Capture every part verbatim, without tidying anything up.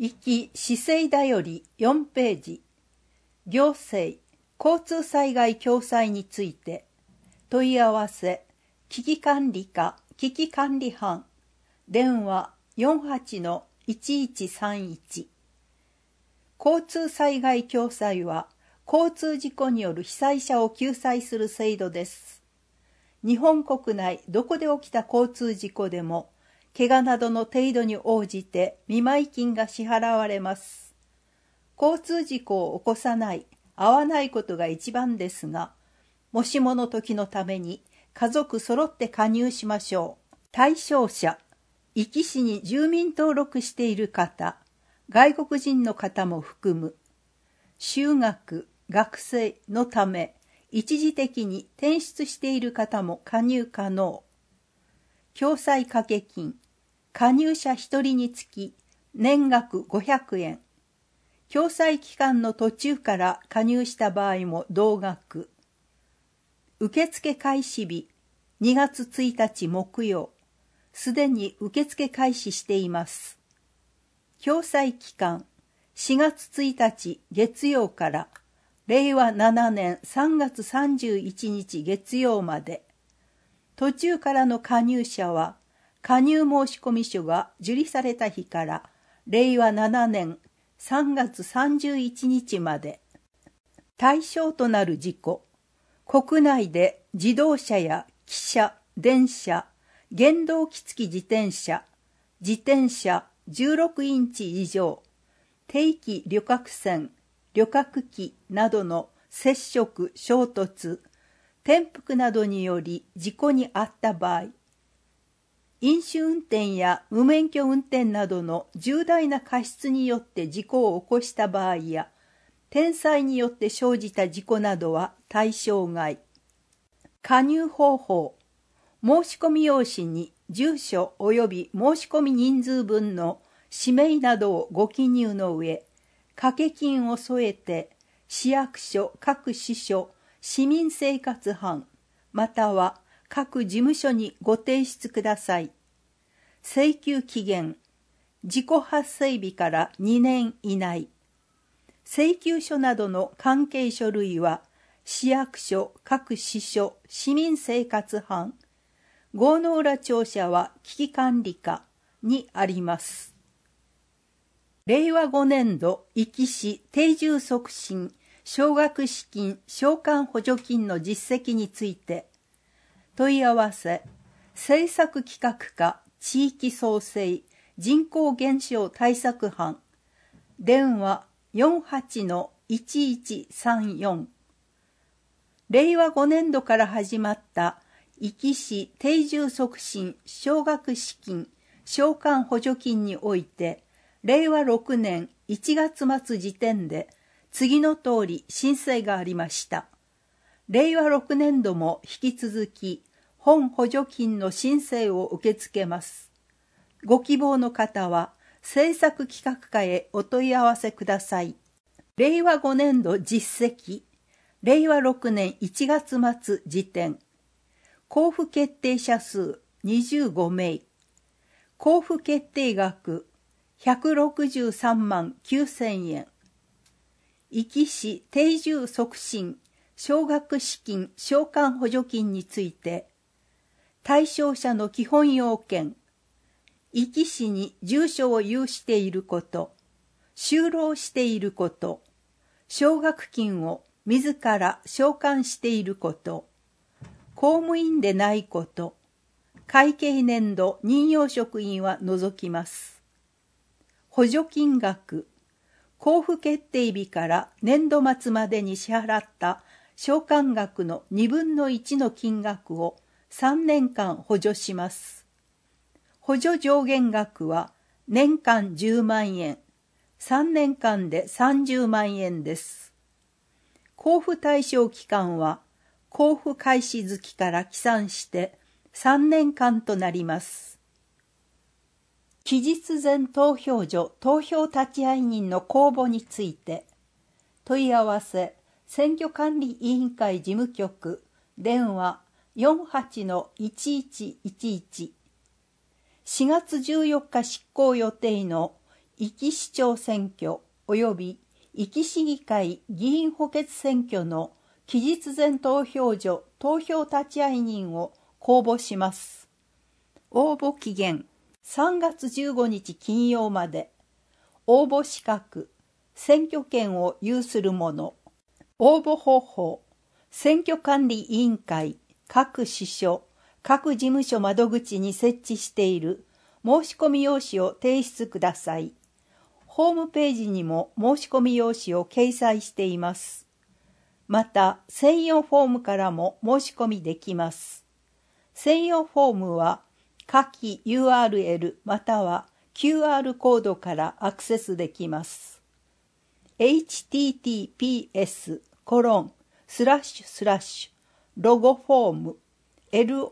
壱岐市政だよりよんページ、行政、交通災害共済について、問い合わせ、危機管理課、危機管理班、電話 よんはちのいちいちさんいち。交通災害共済は、交通事故による被災者を救済する制度です。日本国内どこで起きた交通事故でも、怪我などの程度に応じて見舞金が支払われます。交通事故を起こさない、合わないことが一番ですが、もしもの時のために家族揃って加入しましょう。対象者、壱岐市に住民登録している方、外国人の方も含む、就学、学生のため、一時的に転出している方も加入可能。共済掛金、加入者一人につき年額ごひゃくえん。共済期間の途中から加入した場合も同額。受付開始日、にがつついたち木曜。すでに受付開始しています。共済期間、しがつついたち月曜かられいわななねんさんがつさんじゅういちにち月曜まで。途中からの加入者は、加入申込書が受理された日かられいわななねんさんがつさんじゅういちにちまで。対象となる事故。国内で自動車や汽車、電車、原動機付き自転車、自転車じゅうろくインチ以上、定期旅客船、旅客機などの接触、衝突、転覆などにより事故に遭った場合、飲酒運転や無免許運転などの重大な過失によって事故を起こした場合や、天災によって生じた事故などは対象外。加入方法。申込用紙に住所及び申込人数分の氏名などをご記入の上、掛金を添えて、市役所各支所、市民生活班、または各事務所にご提出ください。請求期限、事故発生日からにねん以内。請求書などの関係書類は、市役所各支所、市民生活班、郷ノ浦庁舎は危機管理課にあります。れいわごねん度壱岐市定住促進奨学資金償還補助金の実績について、問い合わせ、政策企画課地域創生人口減少対策班、電話 よんはちのいちいちさんよん。れいわごねん度から始まった壱岐市定住促進奨学資金償還補助金において、れいわろくねんいちがつ末時点で次の通り申請がありました。れいわろくねん度も引き続き本補助金の申請を受け付けます。ご希望の方は政策企画課へお問い合わせください。れいわごねん度実績、れいわろくねんいちがつ末時点、交付決定者数にじゅうごめい、交付決定額ひゃくろくじゅうさんまんきゅうせんえん、壱岐市定住促進奨学資金償還補助金について、対象者の基本要件、壱岐市に住所を有していること、就労していること、奨学金を自ら償還していること、公務員でないこと、会計年度任用職員は除きます。補助金額、交付決定日から年度末までに支払った償還額のにぶんのいちの金額をさんねんかん補助します。補助上限額は年間じゅうまんえん、さんねんかんでさんじゅうまんえんです。交付対象期間は交付開始月から起算してさんねんかんとなります。期日前投票所投票立会人の公募について、問い合わせ、選挙管理委員会事務局、電話 よんはちのいちいちいちいち。しがつじゅうよっか執行予定の壱岐市長選挙及び壱岐市議会議員補欠選挙の期日前投票所投票立会人を公募します。応募期限さんがつじゅうごにち金曜まで。応募資格、選挙権を有する者。応募方法、選挙管理委員会、各支所、各事務所窓口に設置している申し込み用紙を提出ください。ホームページにも申し込み用紙を掲載しています。また、専用フォームからも申し込みできます。専用フォームは、下記 ユーアールエル または キューアール コードからアクセスできます。エイチティーティーピーエスコロンスラッシュスラッシュロゴフォーム ロ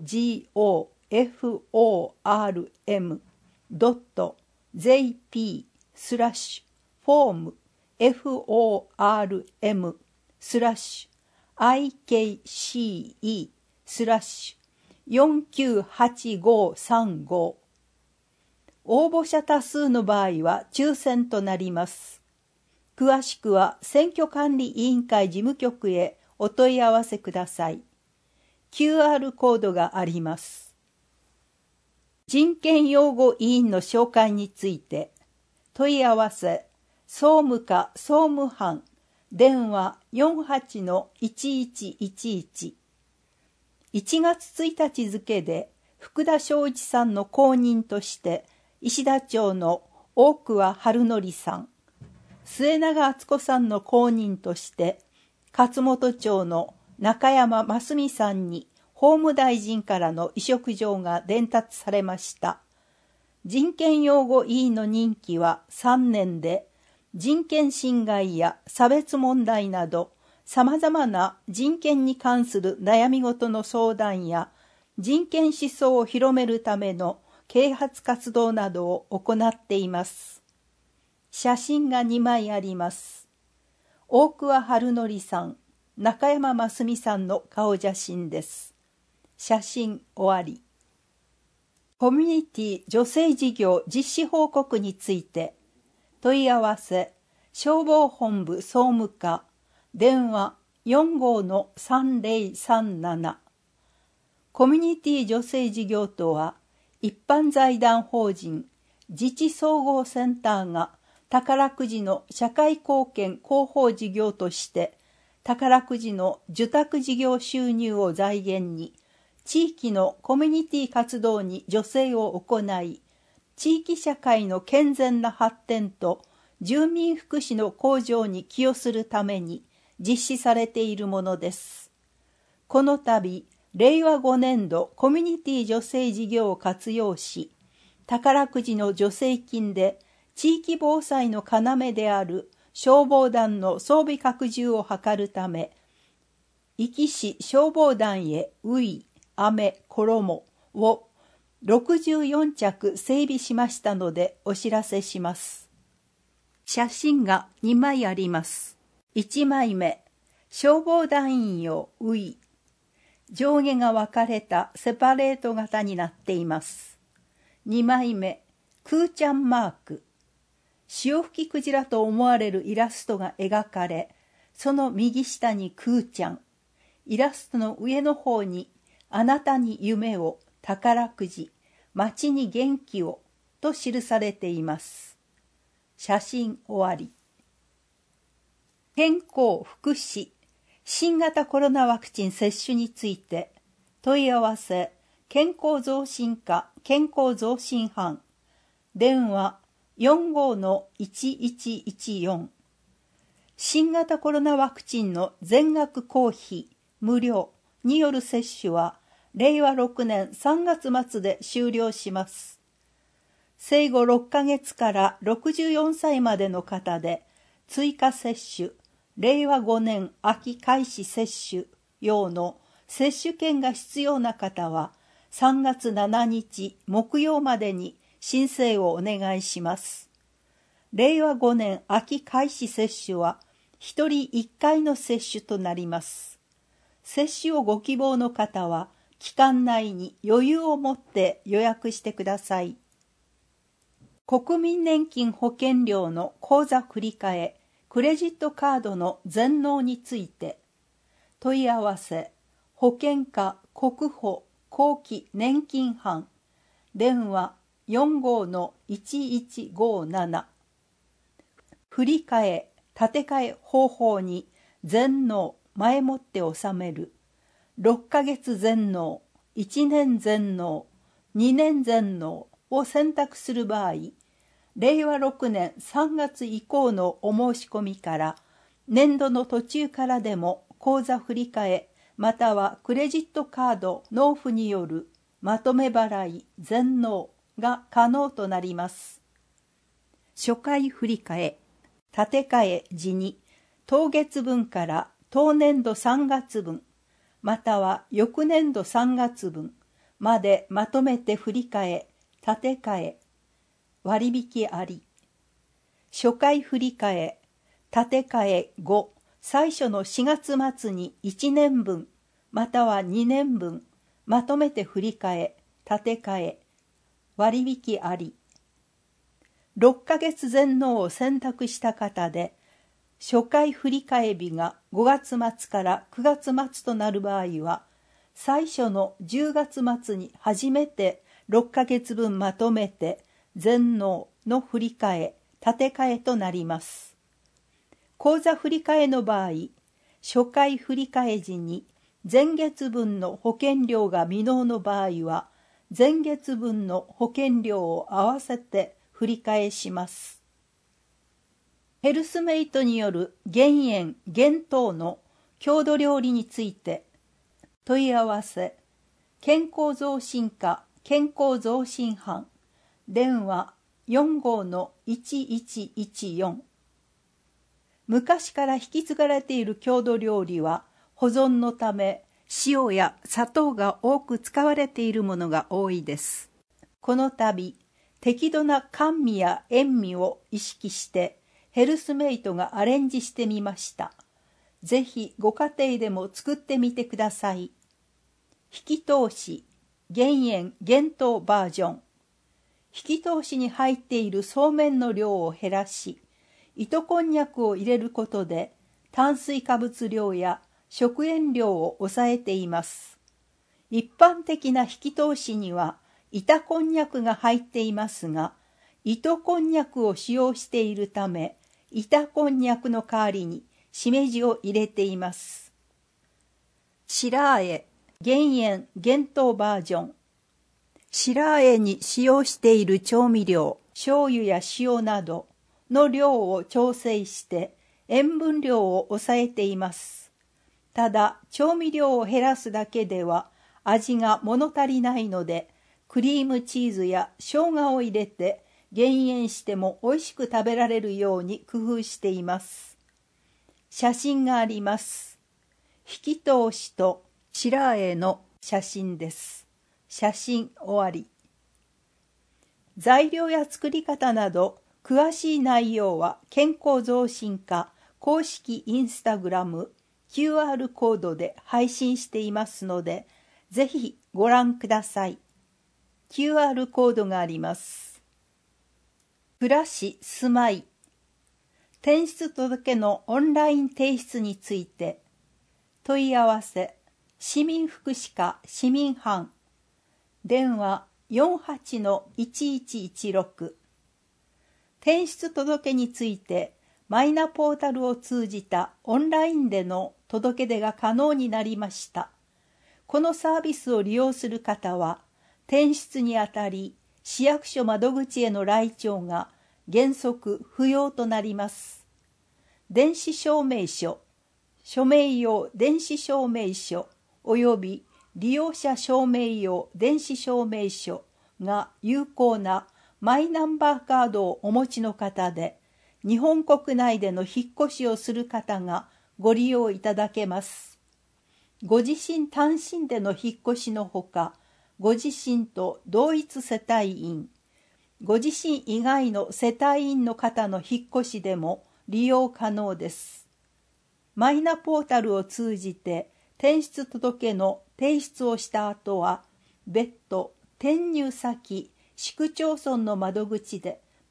ゴフォーム ドット ジェーピー スラッシュフォーム フォーム スラッシュ アイケーシーイー スラッシュよんきゅうはちごさんご。応募者多数の場合は抽選となります。詳しくは選挙管理委員会事務局へお問い合わせください。キューアール コードがあります。人権擁護委員の紹介について、問い合わせ、総務課総務班、電話 よんはちのいちいちいちいち。いちがつついたち付で福田正一さんの後任として石田町の大桑春則さん、末永敦子さんの後任として勝本町の中山真澄さんに法務大臣からの委嘱状が伝達されました。人権擁護委員の任期はさんねんで、人権侵害や差別問題など様々な人権に関する悩み事の相談や人権思想を広めるための啓発活動などを行っています。写真がにまいあります。大桑春則さん、中山真澄さんの顔写真です。写真終わり。コミュニティ女性事業実施報告について、問い合わせ、消防本部総務課、電話 よんごのさんぜろさんなな。コミュニティ女性事業とは、一般財団法人自治総合センターが宝くじの社会貢献広報事業として、宝くじの受託事業収入を財源に、地域のコミュニティ活動に助成を行い、地域社会の健全な発展と住民福祉の向上に寄与するために実施されているものです。この度、れいわごねんどコミュニティ女性事業を活用し、宝くじの助成金で地域防災の要である消防団の装備拡充を図るため、壱岐市消防団へうい、あめ、衣をろくじゅうよんちゃく整備しましたのでお知らせします。写真がにまいあります。いちまいめ、消防団員用うい。上下が分かれたセパレート型になっています。にまいめ、くーちゃんマーク。潮吹きクジラと思われるイラストが描かれ、その右下にくーちゃん。イラストの上の方に、あなたに夢を、宝くじ、街に元気を、と記されています。写真終わり。健康福祉、新型コロナワクチン接種について、問い合わせ、健康増進課健康増進班、電話 よんごのいちいちいちよん。新型コロナワクチンの全額公費、無料による接種は、れいわろくねんさんがつまつで終了します。生後ろっかげつからろくじゅうよんさいまでの方で、追加接種、れいわごねん秋開始接種用の接種券が必要な方は、さんがつついたち木曜までに申請をお願いします。れいわごねん秋開始接種は、ひとりいっかいの接種となります。接種をご希望の方は、期間内に余裕を持って予約してください。 国民年金保険料の口座振替、クレジットカードの全納について、問い合わせ、保険課国保後期年金班、電話 よんごーのいちいちごーなな。振り替え、立て替え方法に全納、前もって納める、ろっかげつ全納、いちねん全納、にねん全納を選択する場合、れいわろくねんさんがつ以降のお申し込みから、年度の途中からでも口座振り替え、またはクレジットカード納付によるまとめ払い全納が可能となります。初回振り替え、立て替え時に当月分から当年度さんがつぶん、または翌年度さんがつぶんまでまとめて振り替え、立て替え、割引あり。初回振り替え、立て替え後、最初のしがつ末にいちねんぶん、またはにねんぶん、まとめて振り替え、立て替え、割引あり。ろっかげつ全納を選択した方で、初回振り替え日がごがつ末からくがつ末となる場合は、最初のじゅうがつ末に初めてろっかげつぶんまとめて全納の振り替え、立て替えとなります。口座振り替えの場合、初回振り替え時に前月分の保険料が未納の場合は、前月分の保険料を合わせて振り替えします。ヘルスメイトによる減塩・減糖の郷土料理について、問い合わせ、健康増進課健康増進班、電話 よんごーのいちいちいちよん。昔から引き継がれている郷土料理は、保存のため塩や砂糖が多く使われているものが多いです。この度、適度な甘味や塩味を意識してヘルスメイトがアレンジしてみました。ぜひご家庭でも作ってみてください。引き通し、減塩・減糖バージョン。引き通しに入っているそうめんの量を減らし、糸こんにゃくを入れることで炭水化物量や食塩量を抑えています。一般的な引き通しには板こんにゃくが入っていますが、糸こんにゃくを使用しているため、板こんにゃくの代わりにしめじを入れています。白あえ、減塩・減糖バージョン。白あえに使用している調味料、醤油や塩などの量を調整して塩分量を抑えています。ただ、調味料を減らすだけでは味が物足りないので、クリームチーズや生姜を入れて減塩しても美味しく食べられるように工夫しています。写真があります。引き通しと白あえの写真です。写真終わり。材料や作り方など詳しい内容は健康増進課公式インスタグラム キューアール コードで配信していますので、ぜひご覧ください。キューアール コードがあります。暮らし住まい。転出届のオンライン提出について、問い合わせ、市民福祉課市民班、電話 よんはちのいちいちいちろく。転出届について、マイナポータルを通じたオンラインでの届け出が可能になりました。このサービスを利用する方は、転出にあたり、市役所窓口への来庁が原則不要となります。電子証明書、署名用電子証明書及び利用者証明用電子証明書が有効なマイナンバーカードをお持ちの方で、日本国内での引っ越しをする方がご利用いただけます。ご自身単身での引っ越しのほか、ご自身と同一世帯員、ご自身以外の世帯員の方の引っ越しでも利用可能です。マイナポータルを通じて転出届の提出をした後は、別途転入先、市区町村の窓口で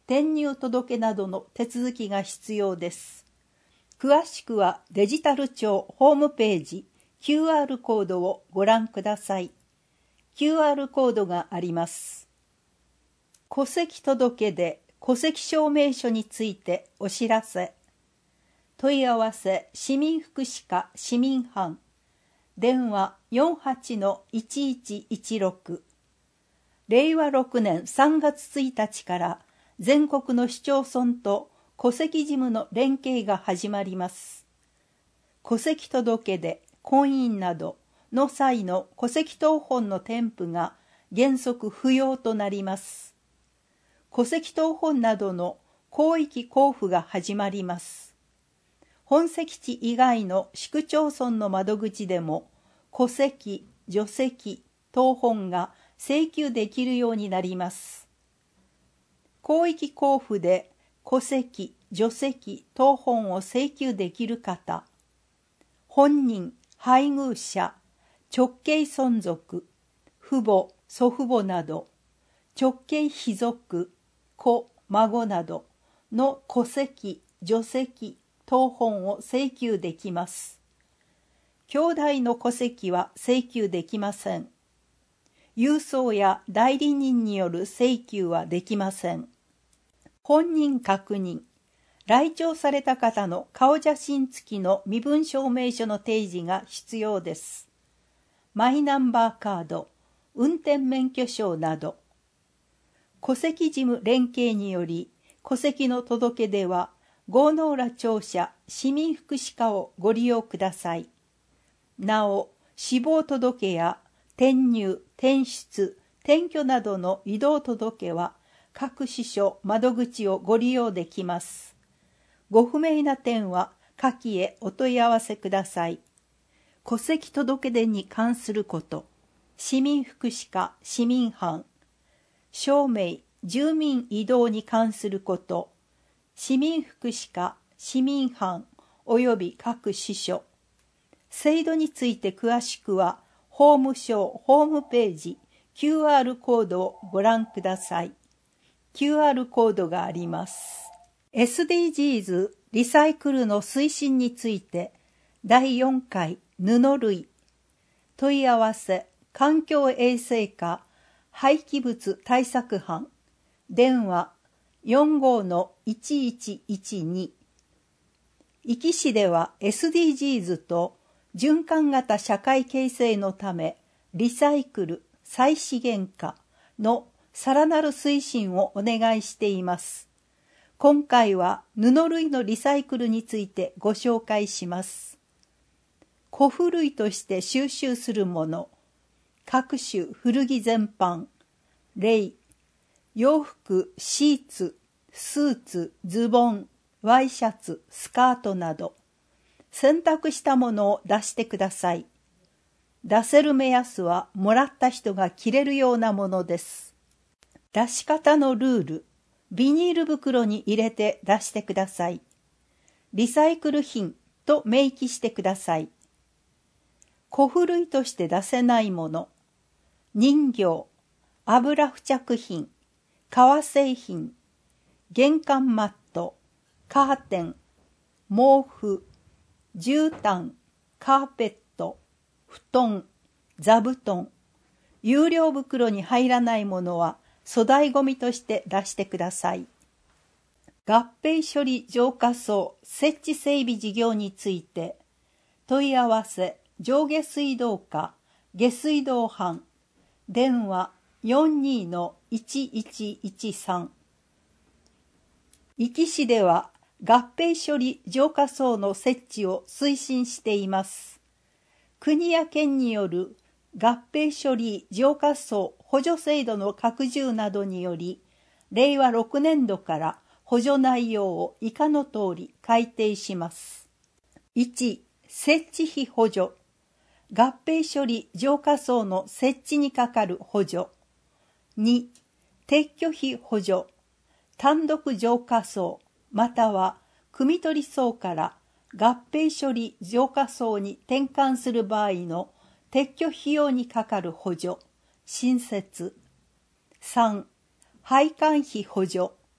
転入届などの手続きが必要です。詳しくはデジタル庁ホームページ キューアール コードをご覧ください。キューアール コードがあります。戸籍届で戸籍証明書についてお知らせ。問い合わせ市民福祉課市民班。電話 よんはちのいちいちいちろく。れいわろくねんさんがつついたちから全国の市町村と戸籍事務の連携が始まります。戸籍届で婚姻などの際の戸籍謄本の添付が原則不要となります。戸籍謄本などの広域交付が始まります。本籍地以外の市区町村の窓口でも戸籍、除籍、謄本が請求できるようになります。広域交付で戸籍、除籍、謄本を請求できる方、本人、配偶者、直系孫族、父母、祖父母など、直系卑族、子、孫などの戸籍、除籍、謄本を請求できます。兄弟の戸籍は請求できません。郵送や代理人による請求はできません。本人確認、来庁された方の顔写真付きの身分証明書の提示が必要です。マイナンバーカード、運転免許証など。戸籍事務連携により、戸籍の届出は、郷ノ浦庁舎市民福祉課をご利用ください。なお、死亡届や転入、転出、転居などの異動届は、各支所窓口をご利用できます。ご不明な点は下記へお問い合わせください。戸籍届出に関すること、市民福祉課市民班、証明、住民移動に関すること、市民福祉課市民班および各支所、制度について詳しくは、法務省ホームページ キューアール コードをご覧ください。キューアール コードがあります。エスディージーズ リサイクルの推進についてだいよんかい布類問い合わせ環境衛生課廃棄物対策班電話 よんごのいちいちいちに。壱岐市では エスディージーズ と循環型社会形成のためリサイクル再資源化のさらなる推進をお願いしています。今回は布類のリサイクルについてご紹介します。古布類として収集するもの、各種古着全般、例、洋服、シーツ、スーツ、ズボン、ワイシャツ、スカートなど、選択したものを出してください。出せる目安はもらった人が着れるようなものです。出し方のルール、ビニール袋に入れて出してください。リサイクル品と明記してください。古布類として出せないもの、人形、油付着品、革製品、玄関マット、カーテン、毛布、絨毯、カーペット、布団、座布団、有料袋に入らないものは粗大ごみとして出してください。合併処理浄化槽設置整備事業について、問い合わせ上下水道課下水道班電話 よんにのいちいちいちさん。壱岐市では合併処理浄化槽の設置を推進しています。国や県による合併処理浄化槽補助制度の拡充などにより、れいわろくねんどから補助内容を以下の通り改定します。いち、設置費補助。合併処理浄化槽の設置にかかる補助。に、撤去費補助。単独浄化槽または汲み取り槽から合併処理浄化槽に転換する場合の撤去費用にかかる補助、新設。さん、配管費補助。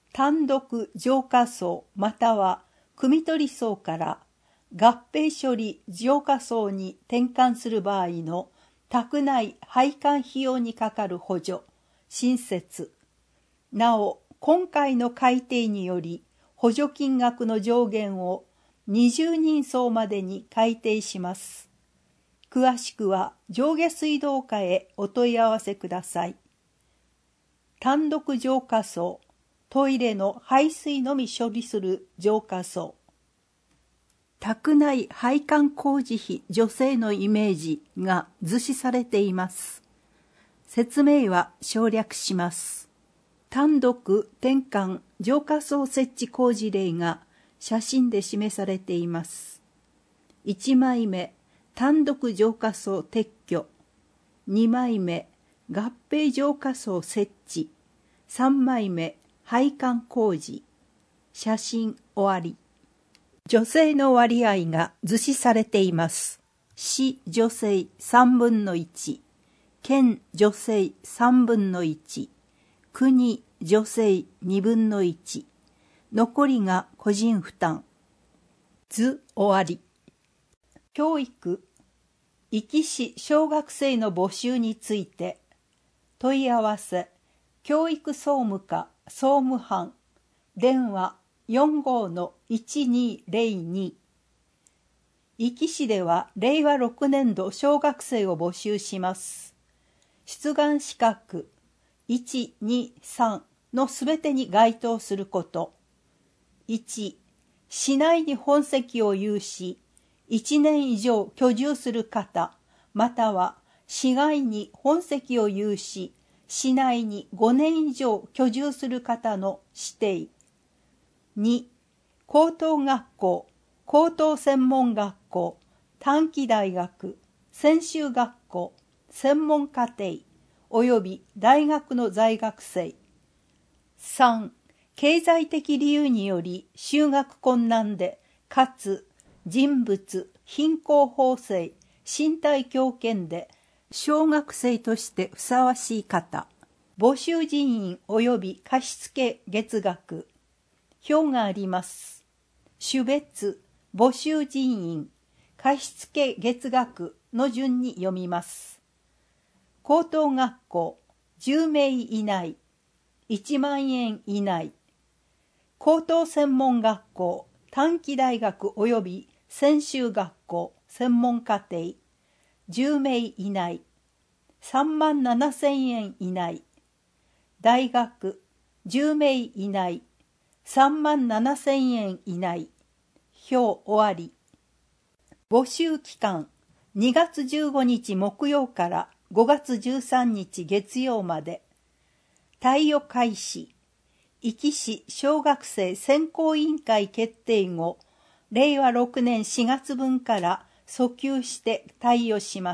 単独浄化層または汲み取り層から合併処理浄化層に転換する場合の宅内配管費用にかかる補助、新設。なお、今回の改定により補助金額の上限をにじゅうにん層までに改定します。詳しくは上下水道課へお問い合わせください。単独浄化層、トイレの排水のみ処理する浄化層。宅内配管工事費助成のイメージが図示されています。説明は省略します。単独転換浄化層設置工事例が写真で示されています。いちまいめ、単独浄化層撤去。にまいめ、合併浄化層設置。さんまいめ、配管工事。写真終わり。女性の割合が図示されています。市女性さんぶんのいち、県女性さんぶんのいち、国女性にぶんのいち、残りが個人負担。図終わり。教育、壱岐市小学生の募集について、問い合わせ、教育総務課総務班、電話 よんごーのいちにーぜろに。壱岐市ではれいわろくねんど小学生を募集します。出願資格いち、に、さんのすべてに該当すること。いち、市内に本籍を有し、いちねん以上居住する方、または市外に本籍を有し、市内にごねん以上居住する方の指定。に、高等学校、高等専門学校、短期大学、専修学校、専門課程、および大学の在学生。さん、経済的理由により就学困難で、かつ人物、貧困法制、身体強健で、小学生としてふさわしい方。募集人員及び貸付月額。表があります。種別、募集人員、貸付月額の順に読みます。高等学校、じゅうめい以内、いちまんえん以内。高等専門学校、短期大学及び専修学校、専門課程、じゅうめい以内、さんまんななせんえん以内。大学、じゅうめい以内、さんまんななせんえん以内。表終わり。募集期間、にがつじゅうごにち木曜からごがつじゅうさんにち月曜まで。貸与開始。壱岐市小学生選考委員会決定後、れいわろくねんしがつぶんから訴求して貸与します。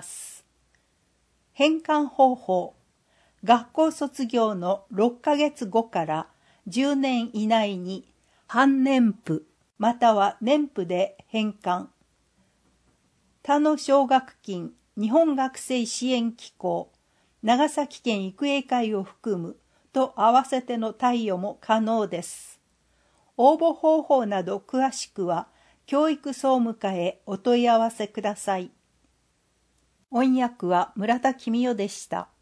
返還方法。学校卒業のろっかげつごからじゅうねん以内に半年付または年付で返還。他の奨学金日本学生支援機構長崎県育英会を含むと合わせての貸与も可能です。応募方法など詳しくは教育総務課へお問い合わせください。音訳は村田公代でした。